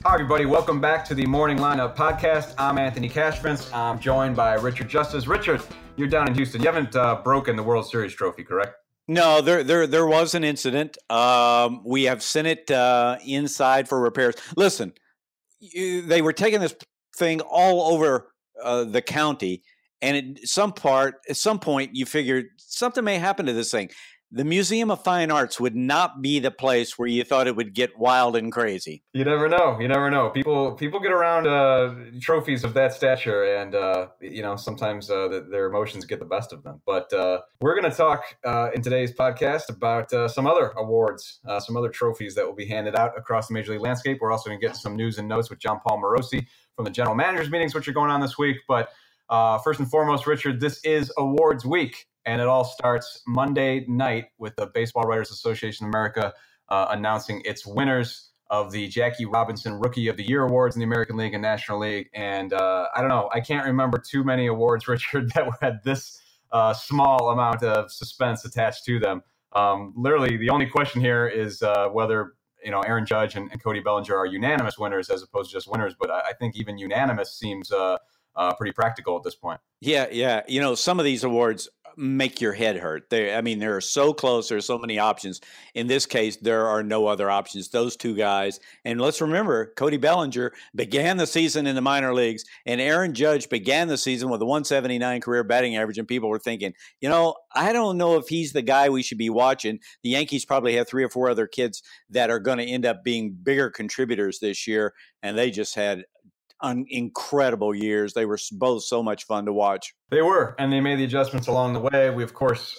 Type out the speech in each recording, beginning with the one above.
Hi, everybody. Welcome back to the Morning Lineup Podcast. I'm Anthony Cashman. I'm joined by Richard Justice. Richard, you're down in Houston. You haven't broken the World Series trophy, correct? No, there was an incident. We have sent it inside for repairs. Listen, they were taking this thing all over the county, and at some point, you figured something may happen to this thing. The Museum of Fine Arts would not be the place where you thought it would get wild and crazy. You never know. You never know. People get around trophies of that stature, and sometimes their emotions get the best of them. But we're going to talk in today's podcast about some other awards, some other trophies that will be handed out across the Major League landscape. We're also going to get some news and notes with Jon Paul Morosi from the general managers meetings, which are going on this week. But first and foremost, Richard, this is awards week. And it all starts Monday night with the Baseball Writers Association of America announcing its winners of the Jackie Robinson Rookie of the Year awards in the American League and National League. And I don't know, I can't remember too many awards, Richard, that had this small amount of suspense attached to them. Literally, the only question here is whether Aaron Judge and Cody Bellinger are unanimous winners as opposed to just winners. But I think even unanimous seems pretty practical at this point. Yeah. Some of these awards make your head hurt. They're so close. There's so many options. In this case, there are no other options. Those two guys. And let's remember, Cody Bellinger began the season in the minor leagues, and Aaron Judge began the season with a 179 career batting average. And people were thinking, I don't know if he's the guy we should be watching. The Yankees probably have 3 or 4 other kids that are going to end up being bigger contributors this year. And they just had incredible years. They were both so much fun to watch. They were, and they made the adjustments along the way. We, of course,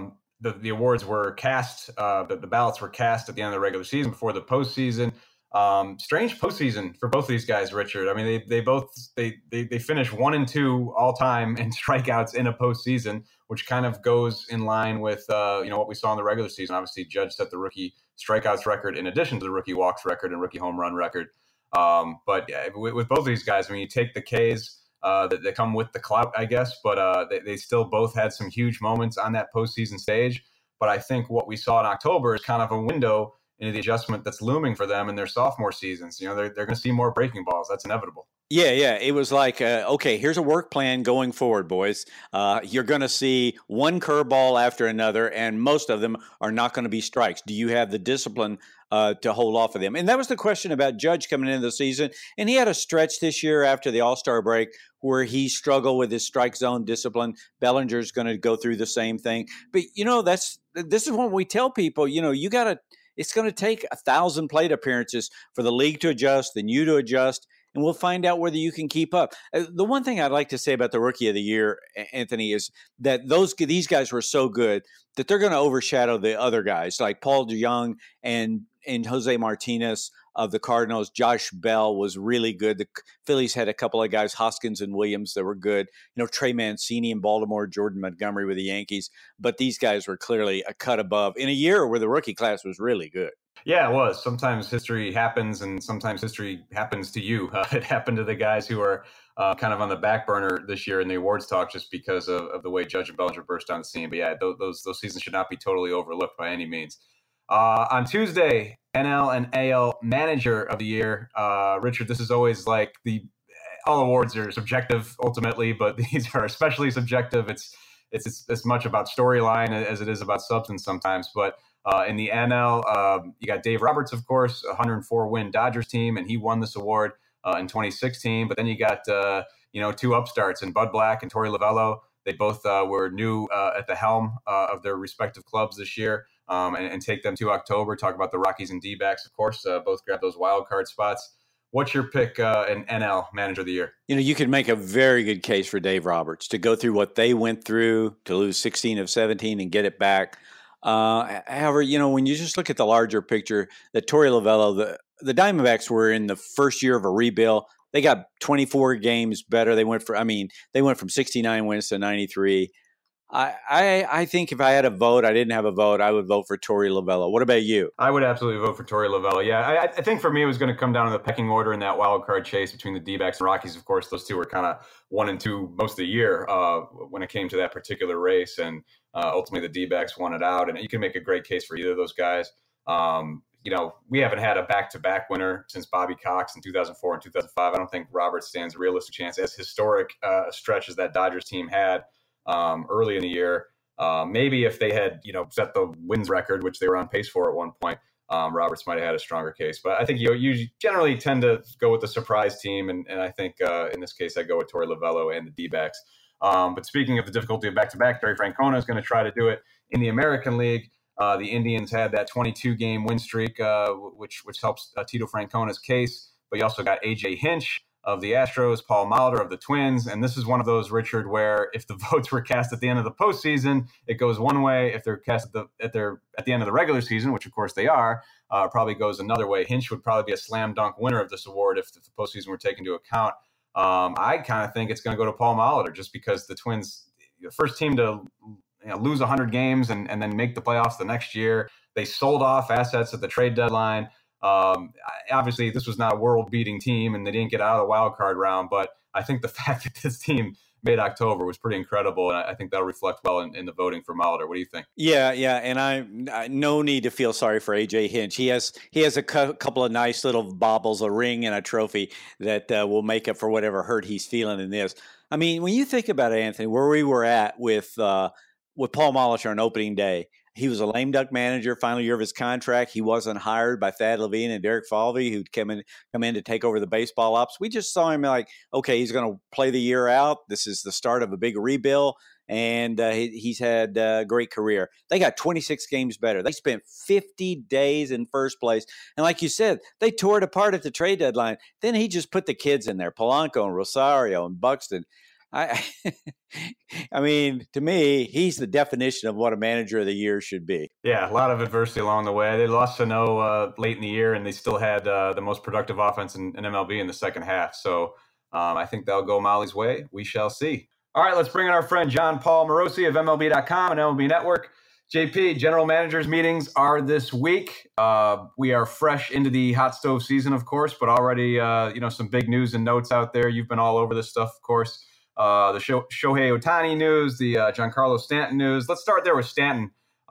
the awards were cast, the ballots were cast at the end of the regular season before the postseason. Strange postseason for both of these guys, Richard. I mean, they both finished 1-2 all time in strikeouts in a postseason, which kind of goes in line with what we saw in the regular season. Obviously, Judge set the rookie strikeouts record in addition to the rookie walks record and rookie home run record. But yeah, with both of these guys, I mean, you take the Ks that they come with the clout, I guess, but they still both had some huge moments on that postseason stage. But I think what we saw in October is kind of a window into the adjustment that's looming for them in their sophomore seasons. They're going to see more breaking balls. That's inevitable. Yeah. It was like, okay, here's a work plan going forward, boys. You're going to see one curveball after another, and most of them are not going to be strikes. Do you have the discipline to hold off of them? And that was the question about Judge coming into the season. And he had a stretch this year after the All-Star break where he struggled with his strike zone discipline. Bellinger's going to go through the same thing. But, this is what we tell people, it's going to take 1,000 plate appearances for the league to adjust, then you to adjust, and we'll find out whether you can keep up. The one thing I'd like to say about the Rookie of the Year, Anthony, is that these guys were so good that they're going to overshadow the other guys like Paul DeJong and Jose Martinez of the Cardinals. Josh Bell was really good. The Phillies had a couple of guys, Hoskins and Williams, that were good. Trey Mancini in Baltimore, Jordan Montgomery with the Yankees. But these guys were clearly a cut above in a year where the rookie class was really good. Yeah, it was. Sometimes history happens, and sometimes history happens to you. It happened to the guys who are kind of on the back burner this year in the awards talk just because of the way Judge and Bellinger burst on the scene. But yeah, those seasons should not be totally overlooked by any means. On Tuesday, NL and AL Manager of the Year. Richard, this is always like all awards are subjective ultimately, but these are especially subjective. It's as much about storyline as it is about substance sometimes. But in the NL, you got Dave Roberts, of course, 104-win Dodgers team, and he won this award in 2016. But then you got 2 upstarts in Bud Black and Torey Lovullo. They both were new at the helm of their respective clubs this year. And take them to October. Talk about the Rockies and D-backs, of course. Both grab those wild card spots. What's your pick in NL Manager of the Year? You could make a very good case for Dave Roberts to go through what they went through to lose 16 of 17 and get it back. However, when you just look at the larger picture, that Torey Lovullo, the Diamondbacks were in the first year of a rebuild. They got 24 games better. They went from 69 wins to 93. I think if I had a vote, I didn't have a vote, I would vote for Torey Lovullo. What about you? I would absolutely vote for Torey Lovullo. Yeah, I think for me it was going to come down to the pecking order in that wild card chase between the D-backs and Rockies. Of course, those two were kind of 1 and 2 most of the year when it came to that particular race, and ultimately the D-backs won it out. And you can make a great case for either of those guys. we haven't had a back-to-back winner since Bobby Cox in 2004 and 2005. I don't think Roberts stands a realistic chance, as historic a stretch as that Dodgers team had early in the year. Maybe if they had, set the wins record, which they were on pace for at one point, Roberts might have had a stronger case. But I think you generally tend to go with the surprise team, and I think in this case I go with Torey Lovullo and the D-backs. But speaking of the difficulty of back-to-back, Terry Francona is going to try to do it in the American League. The Indians had that 22-game win streak, which helps Tito Francona's case. But you also got A.J. Hinch of the Astros, Paul Molitor of the Twins. And this is one of those, Richard, where if the votes were cast at the end of the postseason, it goes one way. If they're cast at the end of the regular season, which of course they are, it probably goes another way. Hinch would probably be a slam dunk winner of this award if the postseason were taken into account. I kind of think it's going to go to Paul Molitor, just because the Twins, the first team to lose 100 games and then make the playoffs the next year. They sold off assets at the trade deadline. Obviously, this was not a world-beating team, and they didn't get out of the wild card round. But I think the fact that this team made October was pretty incredible, and I think that'll reflect well in the voting for Molitor. What do you think? Yeah, and I no need to feel sorry for A.J. Hinch. He has a couple of nice little baubles, a ring and a trophy that will make up for whatever hurt he's feeling in this. I mean, when you think about it, Anthony, where we were at with Paul Molitor on opening day. He was a lame duck manager, final year of his contract. He wasn't hired by Thad Levine and Derek Falvey, who'd come in to take over the baseball ops. We just saw him like, okay, he's going to play the year out. This is the start of a big rebuild, and he's had a great career. They got 26 games better. They spent 50 days in first place. And like you said, they tore it apart at the trade deadline. Then he just put the kids in there, Polanco and Rosario and Buxton. I mean, to me, he's the definition of what a manager of the year should be. Yeah, a lot of adversity along the way. They lost Sano late in the year, and they still had the most productive offense in MLB in the second half. So I think that'll go Molly's way. We shall see. All right, let's bring in our friend John Paul Morosi of MLB.com and MLB Network. JP, general managers meetings are this week. We are fresh into the hot stove season, of course, but already some big news and notes out there. You've been all over this stuff, of course. The Shohei Ohtani news, the Giancarlo Stanton news. Let's start there with Stanton.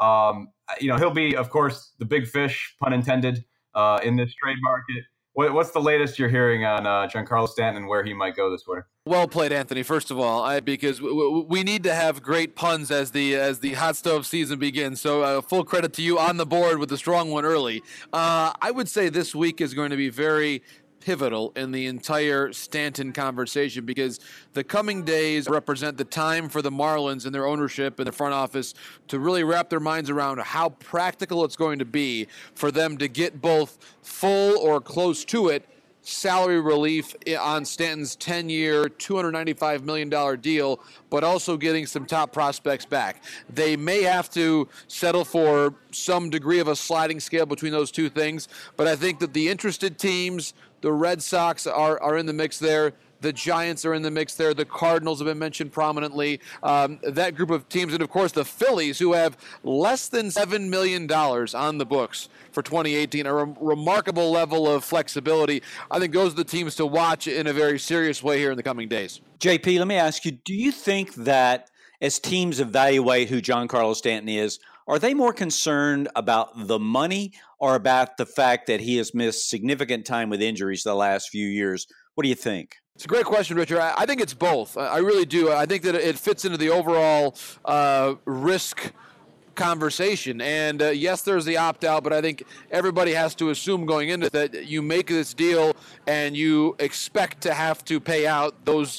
He'll be, of course, the big fish, pun intended, in this trade market. What's the latest you're hearing on Giancarlo Stanton and where he might go this winter? Well played, Anthony. First of all, because we need to have great puns as the hot stove season begins. So full credit to you on the board with the strong one early. I would say this week is going to be very pivotal in the entire Stanton conversation, because the coming days represent the time for the Marlins and their ownership and the front office to really wrap their minds around how practical it's going to be for them to get both full or close to it salary relief on Stanton's 10-year, $295 million deal, but also getting some top prospects back. They may have to settle for some degree of a sliding scale between those two things, but I think that the interested teams, the Red Sox are in the mix there. The Giants are in the mix there. The Cardinals have been mentioned prominently. That group of teams, and of course the Phillies, who have less than $7 million on the books for 2018, a remarkable level of flexibility. I think those are the teams to watch in a very serious way here in the coming days. JP, let me ask you, do you think that as teams evaluate who Giancarlo Stanton is, are they more concerned about the money or about the fact that he has missed significant time with injuries the last few years? What do you think? It's a great question, Richard. I think it's both. I really do. I think that it fits into the overall risk conversation. And yes, there's the opt-out, but I think everybody has to assume going into that you make this deal and you expect to have to pay out those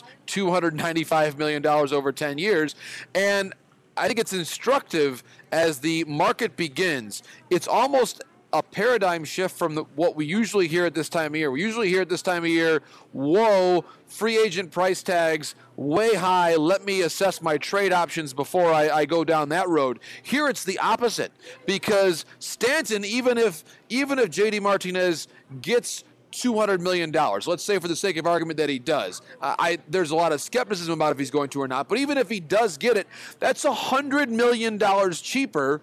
$295 million over 10 years. And I think it's instructive as the market begins. It's almost a paradigm shift from what we usually hear at this time of year. We usually hear at this time of year, whoa, free agent price tags way high. Let me assess my trade options before I go down that road. Here it's the opposite, because Stanton, even if JD Martinez gets $200 million, let's say for the sake of argument that he does. There's a lot of skepticism about if he's going to or not, but even if he does get it, that's $100 million cheaper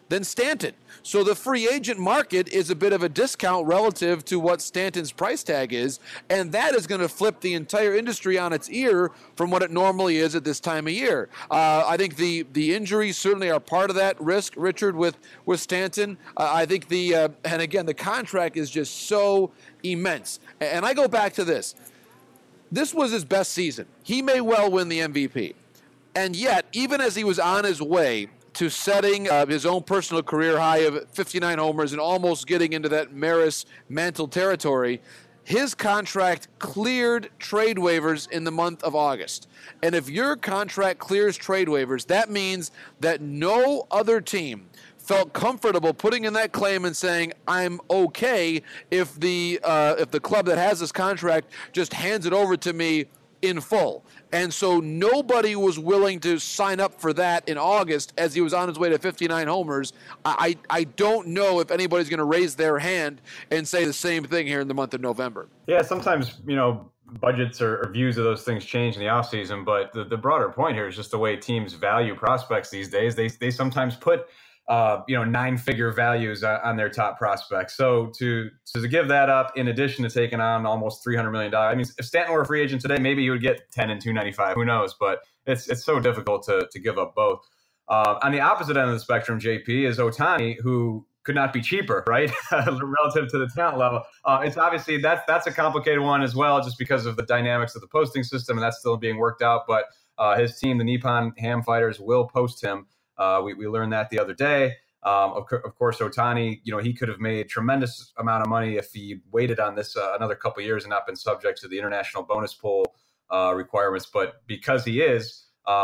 than Stanton. So the free agent market is a bit of a discount relative to what Stanton's price tag is, and that is going to flip the entire industry on its ear from what it normally is at this time of year. I think the injuries certainly are part of that risk, Richard, with Stanton. I think and again, the contract is just so immense. And I go back to this. This was his best season. He may well win the MVP. And yet, even as he was on his way to setting his own personal career high of 59 homers and almost getting into that Maris Mantle territory, his contract cleared trade waivers in the month of August. And if your contract clears trade waivers, that means that no other team felt comfortable putting in that claim and saying, I'm okay if the club that has this contract just hands it over to me in full. And so nobody was willing to sign up for that in August as he was on his way to 59 homers. I don't know if anybody's going to raise their hand and say the same thing here in the month of November. Yeah, sometimes, budgets or views of those things change in the offseason, but the broader point here is just the way teams value prospects these days. They sometimes put 9-figure values on their top prospects. So to give that up in addition to taking on almost $300 million, I mean, if Stanton were a free agent today, maybe he would get 10 and 295. Who knows? But it's so difficult to give up both. On the opposite end of the spectrum, JP, is Ohtani, who could not be cheaper, right? Relative to the talent level. It's obviously that's a complicated one as well, just because of the dynamics of the posting system, and that's still being worked out. But his team, the Nippon Ham Fighters, will post him. We learned that the other day. Of course, Ohtani, he could have made a tremendous amount of money if he waited on this another couple of years and not been subject to the international bonus pool requirements. But because he is,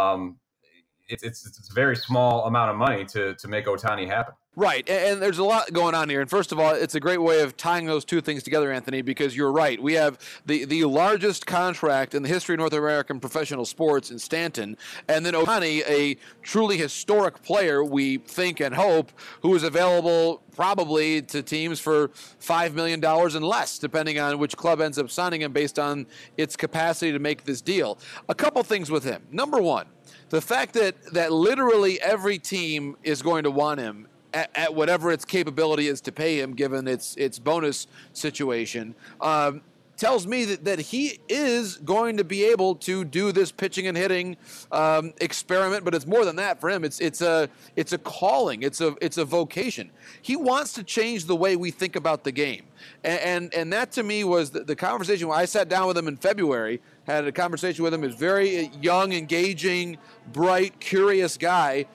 it's a very small amount of money to make Ohtani happen. Right, and there's a lot going on here. And first of all, it's a great way of tying those two things together, Anthony, because you're right. We have the largest contract in the history of North American professional sports in Stanton, and then Ohtani, a truly historic player, we think and hope, who is available probably to teams for $5 million and less, depending on which club ends up signing him based on its capacity to make this deal. A couple things with him. Number one, the fact that literally every team is going to want him at whatever its capability is to pay him, given its bonus situation, tells me that he is going to be able to do this pitching and hitting experiment. But it's more than that for him. It's a calling. It's a vocation. He wants to change the way we think about the game, and that to me was the conversation when I sat down with him in February. Had a conversation with him. He's very young, engaging, bright, curious guy.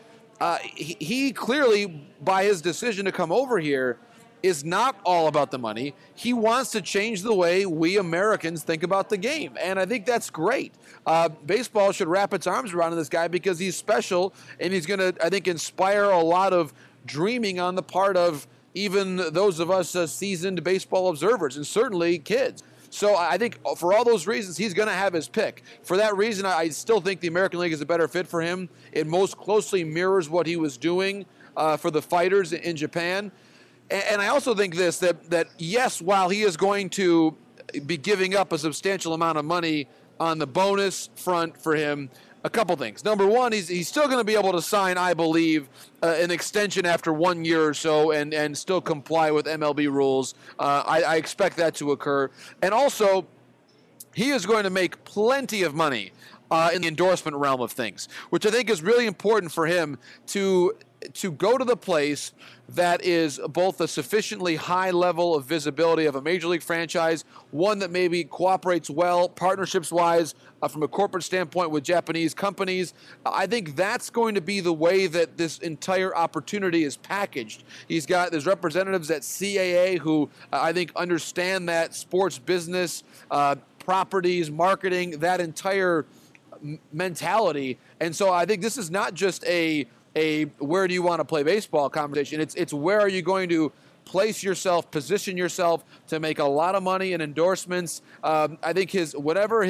He clearly, by his decision to come over here, is not all about the money. He wants to change the way we Americans think about the game, and I think that's great. Baseball should wrap its arms around this guy because he's special, and he's going to, I think, inspire a lot of dreaming on the part of even those of us seasoned baseball observers, and certainly kids. So I think for all those reasons, he's going to have his pick. For that reason, I still think the American League is a better fit for him. It most closely mirrors what he was doing for the fighters in Japan. And I also think this, that yes, while he is going to be giving up a substantial amount of money on the bonus front for him, a couple things. Number one, he's still going to be able to sign, I believe, an extension after 1 year or so and still comply with MLB rules. I expect that to occur. And also, he is going to make plenty of money in the endorsement realm of things, which I think is really important for him to go to the place that is both a sufficiently high level of visibility of a major league franchise, one that maybe cooperates well partnerships-wise from a corporate standpoint with Japanese companies. I think that's going to be the way that this entire opportunity is packaged. There's representatives at CAA who I think understand that sports business, properties, marketing, that entire mentality. And so I think this is not just a where do you want to play baseball conversation. It's where are you going to place yourself, position yourself to make a lot of money in endorsements. I think whatever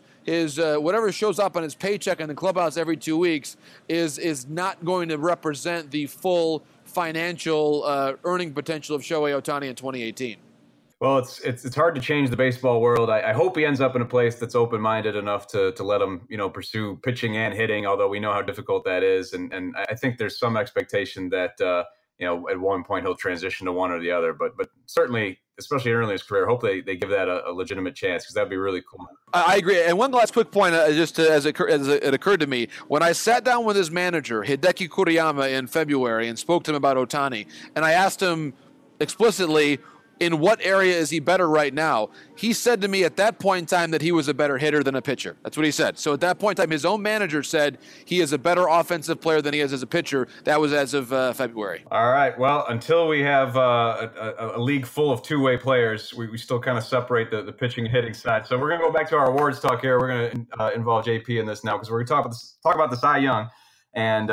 shows up on his paycheck in the clubhouse every 2 weeks is not going to represent the full financial earning potential of Shohei Ohtani in 2018. Well, it's hard to change the baseball world. I hope he ends up in a place that's open-minded enough to let him, pursue pitching and hitting, although we know how difficult that is. And I think there's some expectation that, at one point he'll transition to one or the other. But certainly, especially early in his career, hope they give that a legitimate chance, because that'd be really cool. I agree. And one last quick point, as it occurred to me, when I sat down with his manager, Hideki Kuriyama, in February and spoke to him about Ohtani, and I asked him explicitly, in what area is he better right now? He said to me at that point in time that he was a better hitter than a pitcher. That's what he said. So at that point in time, his own manager said he is a better offensive player than he is as a pitcher. That was as of February. All right. Well, until we have a league full of two-way players, we still kind of separate the pitching and hitting side. So we're going to go back to our awards talk here. We're going to involve JP in this now, because we're going to talk about the Cy Young and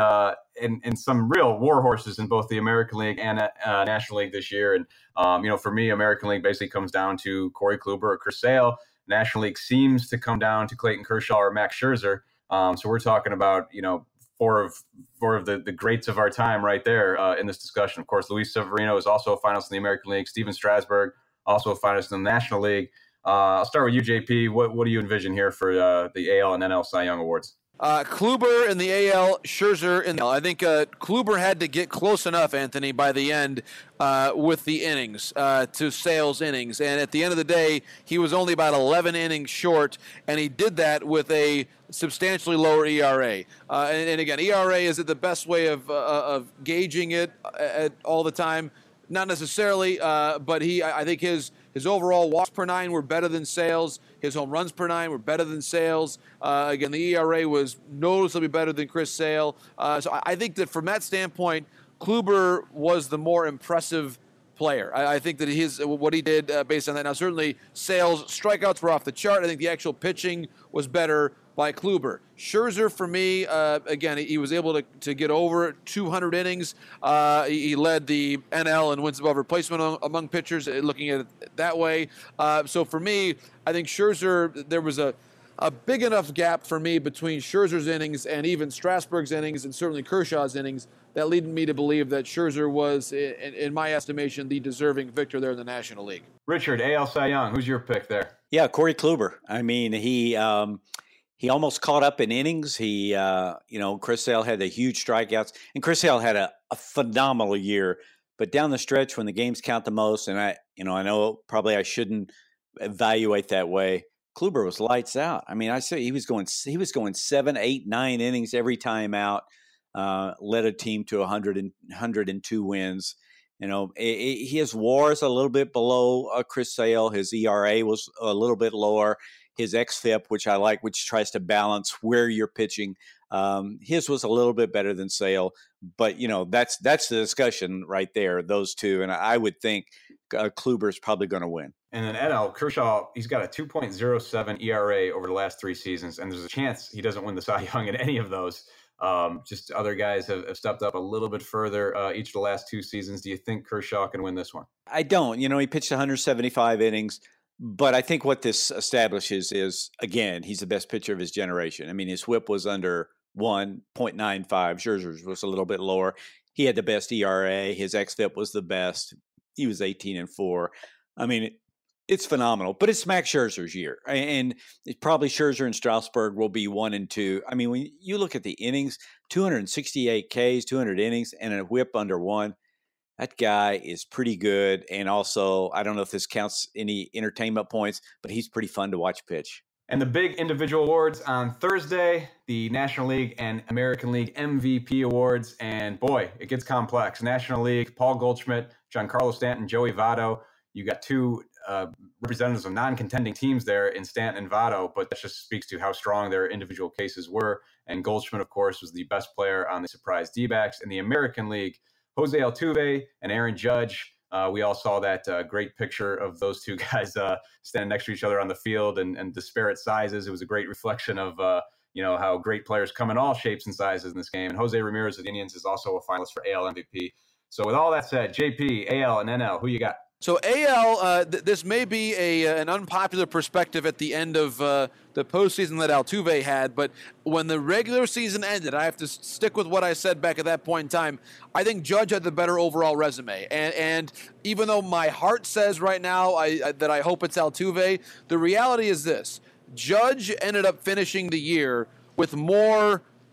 some real war horses in both the American League and National League this year. And for me, American League basically comes down to Corey Kluber or Chris Sale. National League seems to come down to Clayton Kershaw or Max Scherzer. So we're talking about four of the greats of our time right there in this discussion. Of course, Luis Severino is also a finalist in the American League. Steven Strasburg, also a finalist in the National League. I'll start with you, JP. What do you envision here for the AL and NL Cy Young Awards? Kluber in the AL, Scherzer in the NL. I think Kluber had to get close enough, Anthony, by the end with the innings to Sale's innings. And at the end of the day, he was only about 11 innings short, and he did that with a substantially lower ERA. And again, ERA is the best way of gauging it all the time. Not necessarily, but I think his overall walks per nine were better than Sale's. His home runs per nine were better than Sale's. Again, the ERA was noticeably better than Chris Sale. So I think that from that standpoint, Kluber was the more impressive player. I think that what he did based on that. Now, certainly Sale's strikeouts were off the chart. I think the actual pitching was better by Kluber. Scherzer, for me, again, he was able to get over 200 innings. He led the NL in wins above replacement among pitchers, looking at it that way. So for me, I think Scherzer, there was a big enough gap for me between Scherzer's innings and even Strasburg's innings and certainly Kershaw's innings that led me to believe that Scherzer was, in my estimation, the deserving victor there in the National League. Richard, AL Cy Young, who's your pick there? Yeah, Corey Kluber. I mean, he almost caught up in innings. Chris Sale had the huge strikeouts, and Chris Sale had a phenomenal year. But down the stretch, when the games count the most, and I know probably I shouldn't evaluate that way, Kluber was lights out. I mean, I say he was going 7, 8, 9 innings every time out. Led a team to 102 wins. His WAR is a little bit below Chris Sale. His ERA was a little bit lower. His xFIP, which I like, which tries to balance where you're pitching, his was a little bit better than Sale. But that's the discussion right there. Those two, and I would think Kluber is probably going to win. And then NL, Kershaw, he's got a 2.07 ERA over the last 3 seasons, and there's a chance he doesn't win the Cy Young in any of those. Just other guys have stepped up a little bit further each of the last 2 seasons. Do you think Kershaw can win this one? I don't. He pitched 175 innings, but I think what this establishes is, again, he's the best pitcher of his generation. I mean, his whip was under 1.95. Scherzer's was a little bit lower. He had the best ERA. His xFIP was the best. He was 18-4. I mean, it's phenomenal, but it's Max Scherzer's year, and it's probably Scherzer and Strasburg will be 1 and 2. I mean, when you look at the innings, 268 Ks, 200 innings, and a whip under 1, that guy is pretty good. And also, I don't know if this counts any entertainment points, but he's pretty fun to watch pitch. And the big individual awards on Thursday, the National League and American League MVP awards. And boy, it gets complex. National League, Paul Goldschmidt, Giancarlo Stanton, Joey Votto. You got 2 representatives of non-contending teams there in Stanton and Votto, but that just speaks to how strong their individual cases were. And Goldschmidt, of course, was the best player on the surprise D-backs. In the American League, Jose Altuve and Aaron Judge. We all saw that great picture of those 2 guys standing next to each other on the field and disparate sizes. It was a great reflection of how great players come in all shapes and sizes in this game. And Jose Ramirez of the Indians is also a finalist for AL MVP. So with all that said, JP, AL, and NL, who you got? So AL, this may be an unpopular perspective at the end of the postseason that Altuve had, but when the regular season ended, I have to stick with what I said back at that point in time. I think Judge had the better overall resume, and even though my heart says right now that I hope it's Altuve, the reality is this: Judge ended up finishing the year with more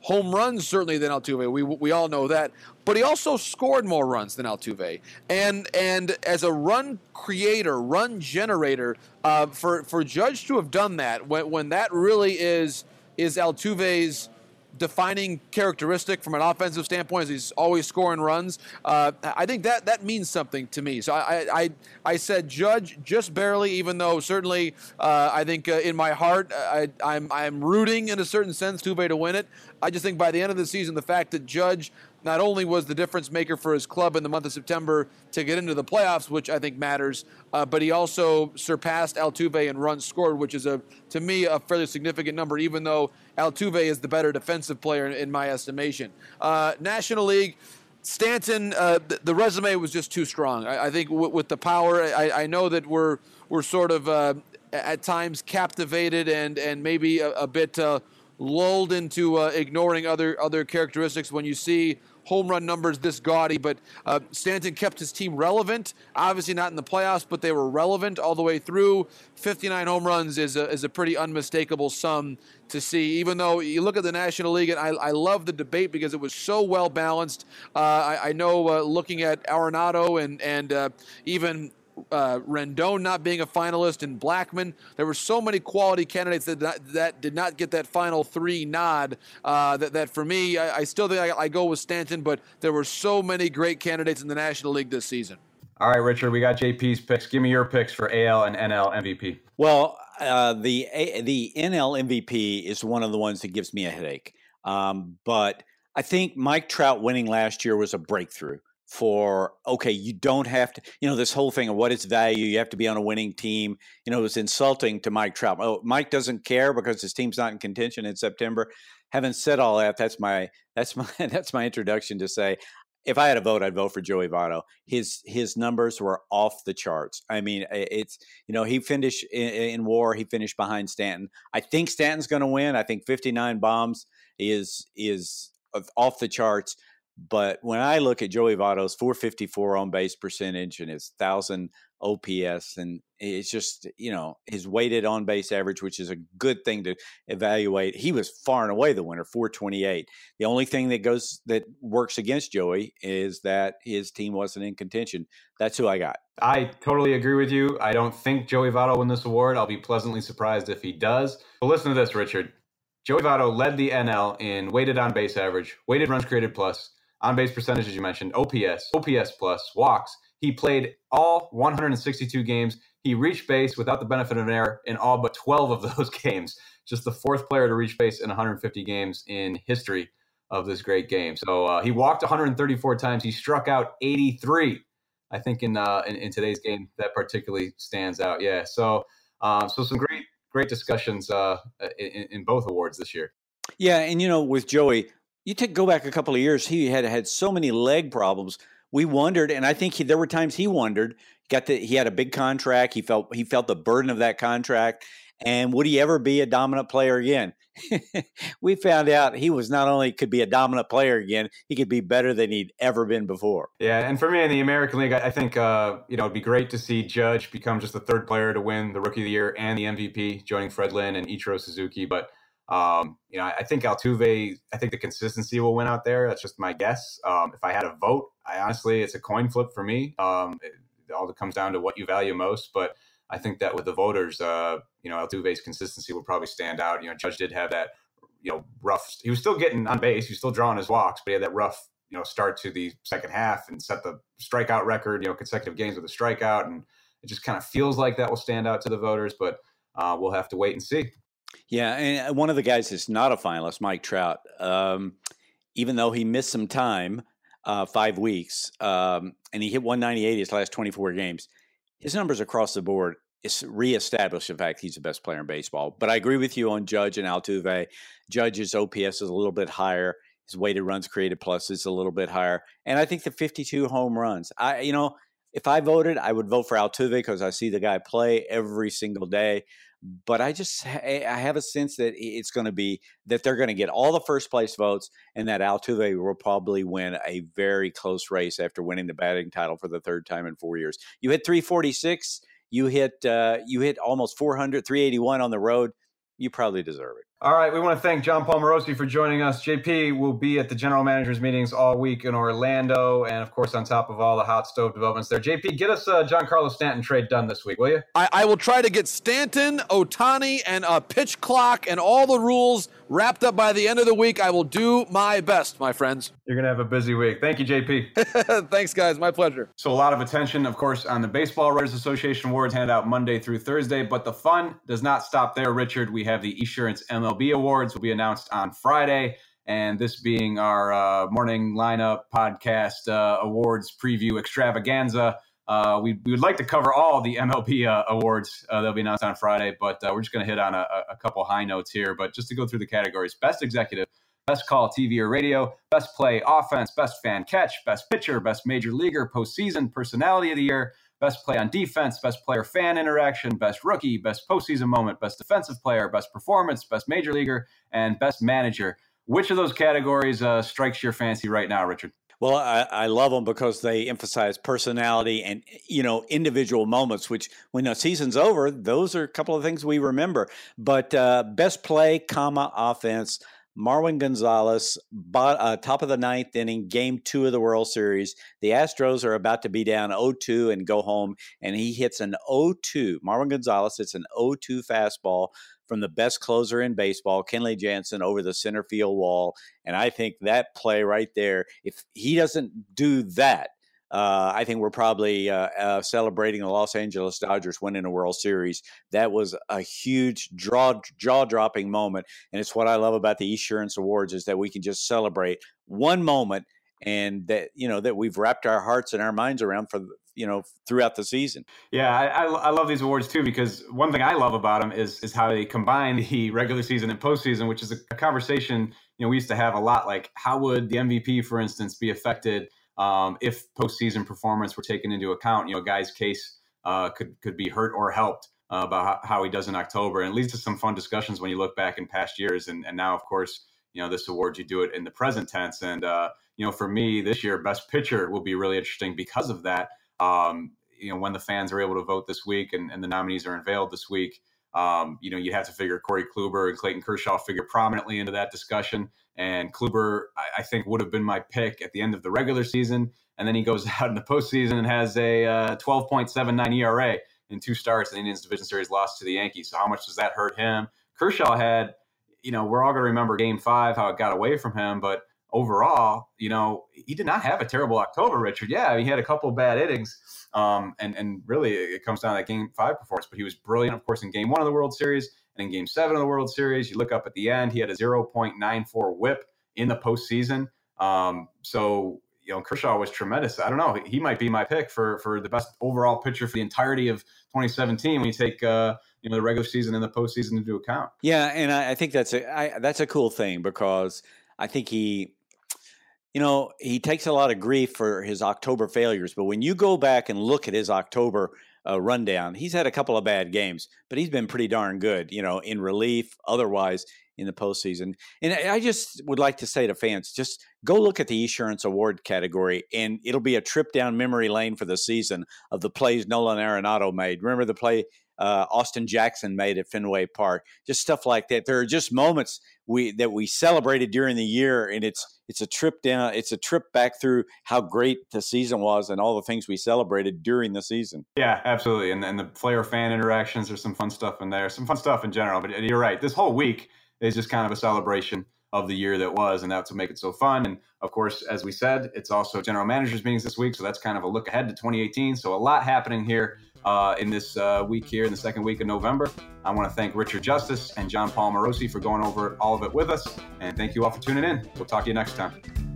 home runs certainly than Altuve. We all know that, but he also scored more runs than Altuve. And as a run creator, run generator, for Judge to have done that when that really is Altuve's defining characteristic from an offensive standpoint, as he's always scoring runs. I think that means something to me. So I said Judge just barely, even though certainly I think in my heart I'm rooting in a certain sense Altuve to win it. I just think by the end of the season, the fact that Judge not only was the difference maker for his club in the month of September to get into the playoffs, which I think matters, but he also surpassed Altuve in runs scored, which is, to me, a fairly significant number, even though Altuve is the better defensive player in my estimation. National League, Stanton, the resume was just too strong. I think with the power, I know that we're sort of at times captivated and maybe a bit lulled into ignoring other characteristics when you see home run numbers this gaudy, but Stanton kept his team relevant. Obviously not in the playoffs, but they were relevant all the way through. 59 home runs is a pretty unmistakable sum to see, even though you look at the National League, and I love the debate because it was so well balanced. I know looking at Arenado and even Rendon not being a finalist and Blackmon, there were so many quality candidates that did not get that final 3 nod. That for me, I still think I go with Stanton, but there were so many great candidates in the National League this season. All right, Richard, we got JP's picks. Give me your picks for AL and NL MVP. Well, the NL MVP is one of the ones that gives me a headache. But I think Mike Trout winning last year was a breakthrough. You don't have to, this whole thing of what is value, you have to be on a winning team. It was insulting to Mike Trout. Oh, Mike doesn't care because his team's not in contention in September. Having said all that, that's my introduction to say, if I had a vote, I'd vote for Joey Votto. His numbers were off the charts. I mean, it's, he finished in WAR. He finished behind Stanton. I think Stanton's going to win. I think 59 bombs is off the charts. But when I look at Joey Votto's 454 on base percentage and his 1,000 OPS, and it's just, his weighted on base average, which is a good thing to evaluate. He was far and away the winner, 428. The only thing that works against Joey is that his team wasn't in contention. That's who I got. I totally agree with you. I don't think Joey Votto will win this award. I'll be pleasantly surprised if he does. But listen to this, Richard. Joey Votto led the NL in weighted on base average, weighted runs created plus, on base percentage, as you mentioned, OPS plus, walks. He played all 162 games. He reached base without the benefit of an error in all but 12 of those games. Just the fourth player to reach base in 150 games in history of this great game. So he walked 134 times. He struck out 83. I think in today's game that particularly stands out. Yeah. So some great discussions in both awards this year. Yeah, and with Joey, go back a couple of years, he had so many leg problems. We wondered, and I think there were times he wondered. He had a big contract. He felt the burden of that contract, and would he ever be a dominant player again? We found out he was not only could be a dominant player again, he could be better than he'd ever been before. Yeah, and for me in the American League, I think it'd be great to see Judge become just the third player to win the Rookie of the Year and the MVP, joining Fred Lynn and Ichiro Suzuki, but. I think Altuve, I think the consistency will win out there. That's just my guess. If I had a vote, it's a coin flip for me. It all comes down to what you value most. But I think that with the voters, Altuve's consistency will probably stand out. Judge did have that, rough. He was still getting on base. He was still drawing his walks, but he had that rough, start to the second half and set the strikeout record, consecutive games with a strikeout. And it just kind of feels like that will stand out to the voters. But we'll have to wait and see. Yeah, and one of the guys that's not a finalist, Mike Trout, even though he missed some time, 5 weeks, and he hit 198 his last 24 games, his numbers across the board reestablished the fact he's the best player in baseball. But I agree with you on Judge and Altuve. Judge's OPS is a little bit higher. His weighted runs created plus is a little bit higher. And I think the 52 home runs, if I voted, I would vote for Altuve because I see the guy play every single day. But I have a sense that it's going to be that they're going to get all the first place votes and that Altuve will probably win a very close race after winning the batting title for the third time in 4 years. You hit 346, you hit almost 400, 381 on the road. You probably deserve it. All right, we want to thank John Paul Morosi for joining us. JP will be at the general managers meetings all week in Orlando, and of course, on top of all the hot stove developments there. JP, get us a Giancarlo Stanton trade done this week, will you? I will try to get Stanton, Ohtani, and a pitch clock and all the rules wrapped up by the end of the week. I will do my best, my friends. You're going to have a busy week. Thank you, JP. Thanks, guys. My pleasure. So a lot of attention, of course, on the Baseball Writers Association awards handed out Monday through Thursday, but the fun does not stop there, Richard. We have the Esurance MLB Awards will be announced on Friday, and this being our morning lineup podcast awards preview extravaganza. We would like to cover all the MLB awards that'll be announced on Friday, but we're just going to hit on a couple high notes here. But just to go through the categories: Best Executive, Best Call TV or Radio, Best Play Offense, Best Fan Catch, Best Pitcher, Best Major Leaguer, Postseason Personality of the Year, Best Play on Defense, Best Player-Fan Interaction, Best Rookie, Best Postseason Moment, Best Defensive Player, Best Performance, Best Major Leaguer, and Best Manager. Which of those categories strikes your fancy right now, Richard? Well, I love them because they emphasize personality and, individual moments, which when the season's over, those are a couple of things we remember. But Best Play, Offense, Marwin Gonzalez, top of the ninth inning, game 2 of the World Series. The Astros are about to be down 0-2 and go home, and he hits an 0-2. Marwin Gonzalez hits an 0-2 fastball from the best closer in baseball, Kenley Jansen, over the center field wall. And I think that play right there, if he doesn't do that, I think we're probably celebrating the Los Angeles Dodgers winning a World Series. That was a huge jaw-dropping moment, and it's what I love about the Esurance Awards is that we can just celebrate one moment, and that that we've wrapped our hearts and our minds around for throughout the season. Yeah, I love these awards too, because one thing I love about them is how they combine the regular season and postseason, which is a conversation we used to have a lot. Like, how would the MVP, for instance, be affected if postseason performance were taken into account? A guy's case could be hurt or helped about how he does in October, and it leads to some fun discussions when you look back in past years. And now, of course, this award, you do it in the present tense. And for me this year, Best Pitcher will be really interesting because of that. When the fans are able to vote this week and the nominees are unveiled this week, you have to figure Corey Kluber and Clayton Kershaw figure prominently into that discussion. And Kluber, I think, would have been my pick at the end of the regular season. And then he goes out in the postseason and has a 12.79 ERA in 2 starts in the Indians Division Series loss to the Yankees. So how much does that hurt him? Kershaw had, we're all going to remember Game 5, how it got away from him. But overall, he did not have a terrible October, Richard. Yeah, he had a couple of bad innings. And really, it comes down to that Game 5 performance. But he was brilliant, of course, in Game 1 of the World Series and in Game 7 of the World Series. You look up at the end, he had a 0.94 whip in the postseason. So Kershaw was tremendous. I don't know. He might be my pick for the best overall pitcher for the entirety of 2017 when you take the regular season and the postseason into account. Yeah, and I think that's a cool thing, because I think he takes a lot of grief for his October failures, but when you go back and look at his October rundown, he's had a couple of bad games, but he's been pretty darn good, in relief, otherwise in the postseason. And I just would like to say to fans, just go look at the Esurance Award category, and it'll be a trip down memory lane for the season of the plays Nolan Arenado made. Remember the play Austin Jackson made at Fenway Park, just stuff like that. There are just moments that we celebrated during the year, and it's a trip down, it's a trip back through how great the season was and all the things we celebrated during the season. Yeah, absolutely. And the player fan interactions, there's some fun stuff in there, some fun stuff in general. But you're right, this whole week is just kind of a celebration of the year that was, and that's what makes it so fun. And of course, as we said, it's also general managers meetings this week, so that's kind of a look ahead to 2018. So a lot happening here in this week here in the second week of November. I want to thank Richard Justice and John Paul Morosi for going over all of it with us, and thank you all for tuning in. We'll talk to you next time.